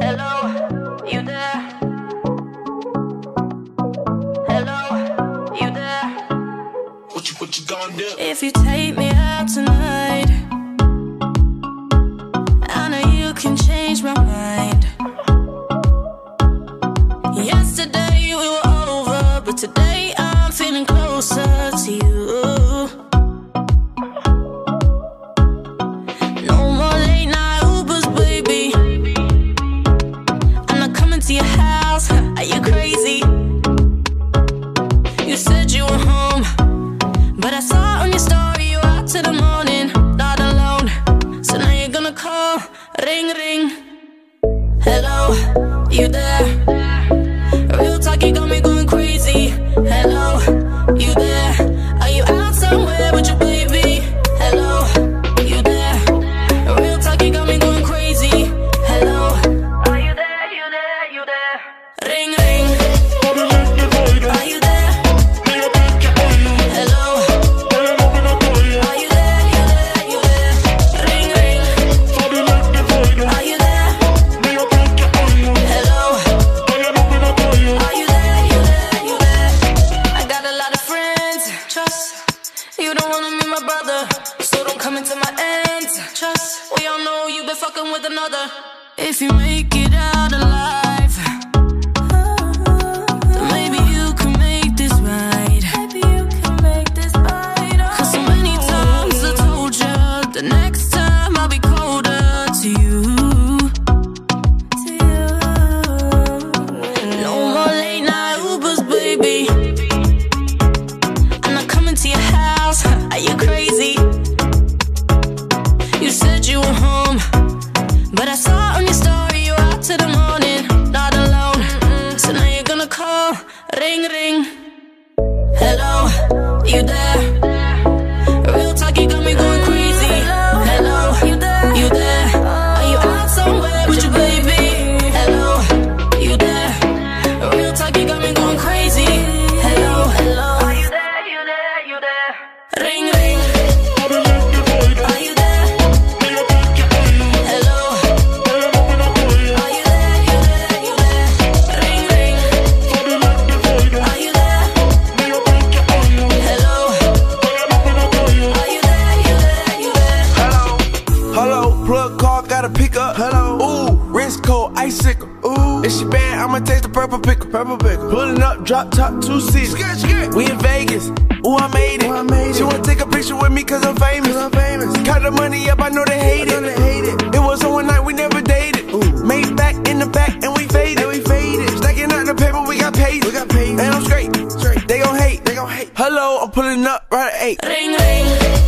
Hello, you there? Hello, you there? What you gonna do? If you take me out tonight, I know you can change my mind. Yesterday we were over, but today I'm feeling closer to you. No more late night Ubers, baby. I'm not coming to your house. Are you crazy? You said you were home, but I saw on your story you out till the morning, not alone. So now you're gonna call, ring, ring. Hello, you there? Real talk, you got me going crazy. Hello, you there? Are you out somewhere with your baby? Hello, you there? Real talk, you got me going crazy. Hello, are you there? You there? You there? Ring, ring. Are you there? Hello. Are you there? You there? You there? Ring, ring. Are you there? Hello. Are you there? You there? You there? I got a lot of friends. Trust. You don't wanna meet my brother, so don't come into my ends. Trust. We all know you been fucking with another. If you make it out alive, then maybe you can make this right. Maybe you can make this right. Cause so many times I told you the next time I'll be colder to you. No more late night Ubers, baby. I'm not coming to your house. Are you crazy? You said you were home, but I saw on your story you out till the morning, not alone. So now you're gonna call, ring, ring. Hello, you there? Real talk, you got me going crazy. Hello, you there? You there? Are you out somewhere with your baby? Hello, you there? Real talk, you got me going crazy. Hello, hello. Are you there? You there? You there? Ring, ring. Are you there? Hello. Are you there? You there? You there? Ring, ring. Are you there? Hello. Are you there? You there? You there? Hello, plug call, gotta pick up. Hello, ooh, wrist cold, icicle. Ooh, if she bad, I'ma taste the purple pickle. Purple pickle. Pulling up, drop top, 2 seats. We in Vegas. Ooh, I made it. She wanna take a picture with me cause I'm famous. Count the money up, I know they hate it. It was on one night, we never dated. Ooh. Made back in the back and we faded. Stacking out the paper, we got paid. And I'm straight. They gon' hate. Hello, I'm pulling up right at 8. Ring, ring.